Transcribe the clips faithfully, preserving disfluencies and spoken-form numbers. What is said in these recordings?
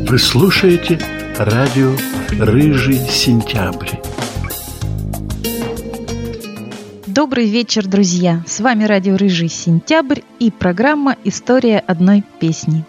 Вы слушаете радио «Рыжий сентябрь». Добрый вечер, друзья! С вами радио «Рыжий сентябрь» и программа «История одной песни».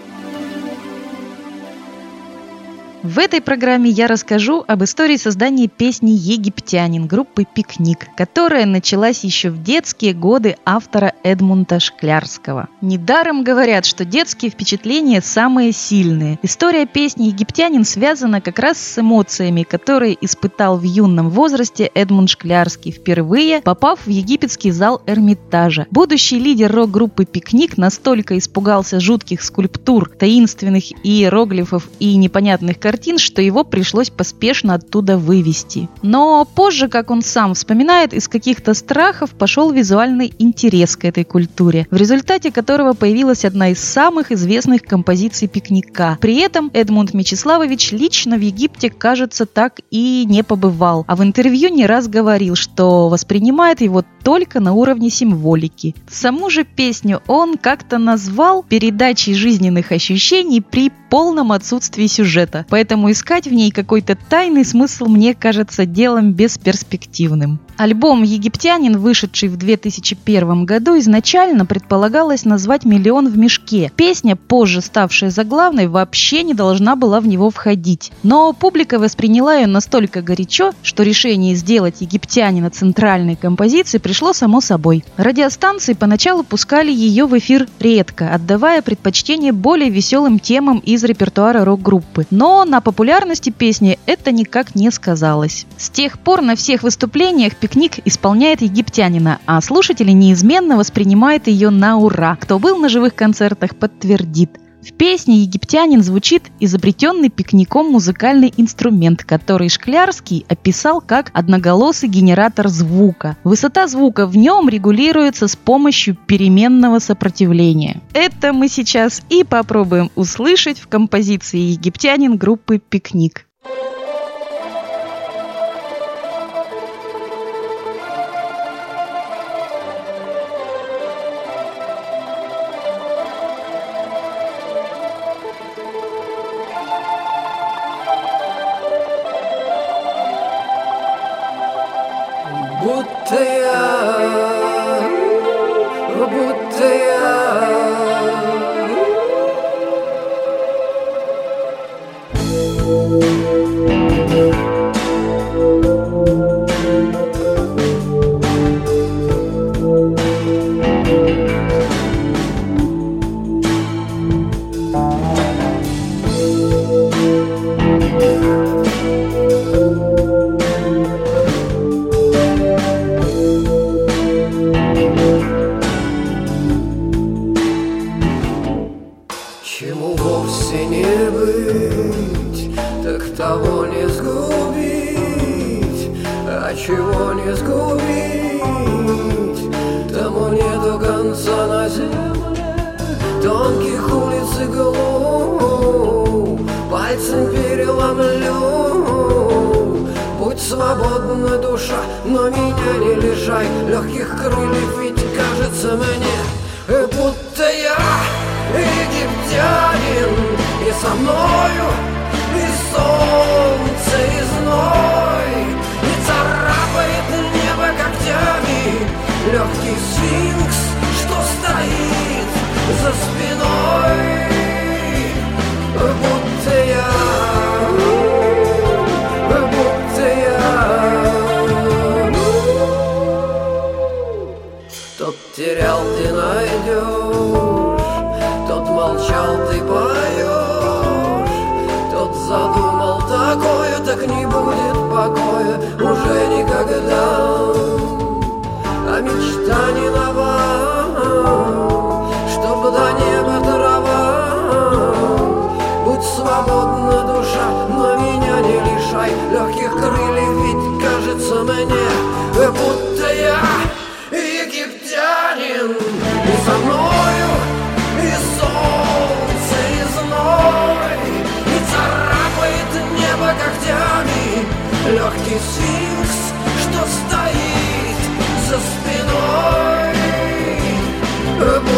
В этой программе я расскажу об истории создания песни «Египтянин» группы «Пикник», которая началась еще в детские годы автора Эдмунда Шклярского. Недаром говорят, что детские впечатления самые сильные. История песни «Египтянин» связана как раз с эмоциями, которые испытал в юном возрасте Эдмунд Шклярский, впервые попав в египетский зал Эрмитажа. Будущий лидер рок-группы «Пикник» настолько испугался жутких скульптур, таинственных иероглифов и непонятных картин, картин, что его пришлось поспешно оттуда вывести. Но позже, как он сам вспоминает, из каких-то страхов пошел визуальный интерес к этой культуре, в результате которого появилась одна из самых известных композиций «Пикника». При этом Эдмунд Мечиславович лично в Египте, кажется, так и не побывал, а в интервью не раз говорил, что воспринимает его только на уровне символики. Саму же песню он как-то назвал передачей жизненных ощущений при полном отсутствии сюжета, поэтому искать в ней какой-то тайный смысл мне кажется делом бесперспективным. Альбом «Египтянин», вышедший в две тысячи первом году, изначально предполагалось назвать «Миллион в мешке». Песня, позже ставшая заглавной, вообще не должна была в него входить. Но публика восприняла ее настолько горячо, что решение сделать «Египтянина» центральной композицией пришло само собой. Радиостанции поначалу пускали ее в эфир редко, отдавая предпочтение более веселым темам из репертуара рок-группы. Но на популярности песни это никак не сказалось. С тех пор на всех выступлениях «Пикник» исполняет «Египтянина», а слушатели неизменно воспринимают ее на ура. Кто был на живых концертах, подтвердит. В песне «Египтянин» звучит изобретенный Пикником музыкальный инструмент, который Шклярский описал как одноголосый генератор звука. Высота звука в нем регулируется с помощью переменного сопротивления. Это мы сейчас и попробуем услышать в композиции «Египтянин» группы «Пикник». Будто я, будто я, чему вовсе не быть, так того не сгубить, а чего не сгубить, тому нету конца на земле, тонких улиц и глубь, пальцем переломлю. Будь свободна душа, но меня не лишай легких крыльев, ведь кажется мне, будто я египтянин, и со мною и солнце, и зной, и царапает небо когтями легкий сфинкс, что стоит за спиной. Будто я, будто я, тот терял, ты найдешь, тот молчал, ты поешь, тот задумал такое, так не будет покоя уже никогда. А мечта не нова, чтоб до неба трава. Будь свободна душа, но меня не лишай легких крыльев, ведь кажется мне, будто я египтянин, и со мною и солнце, и зной, и царапает небо когтями легкий сфинкс, что стоит за спиной.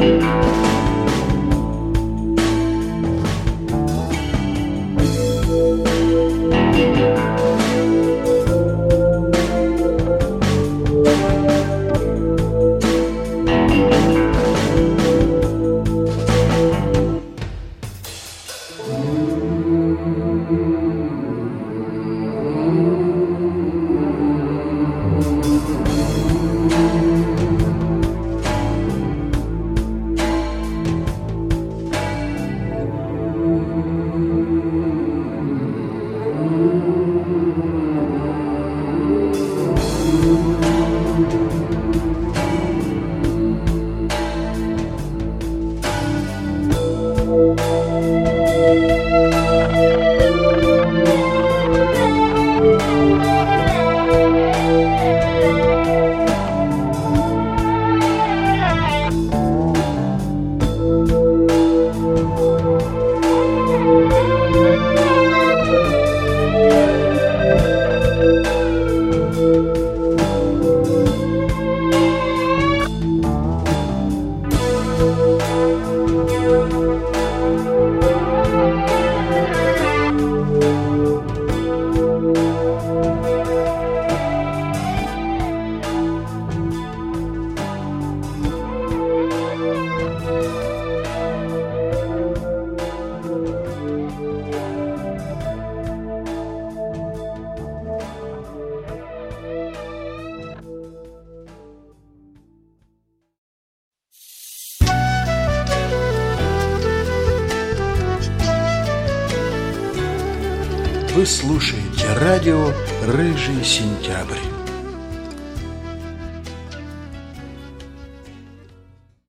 Вы слушаете радио «Рыжий сентябрь».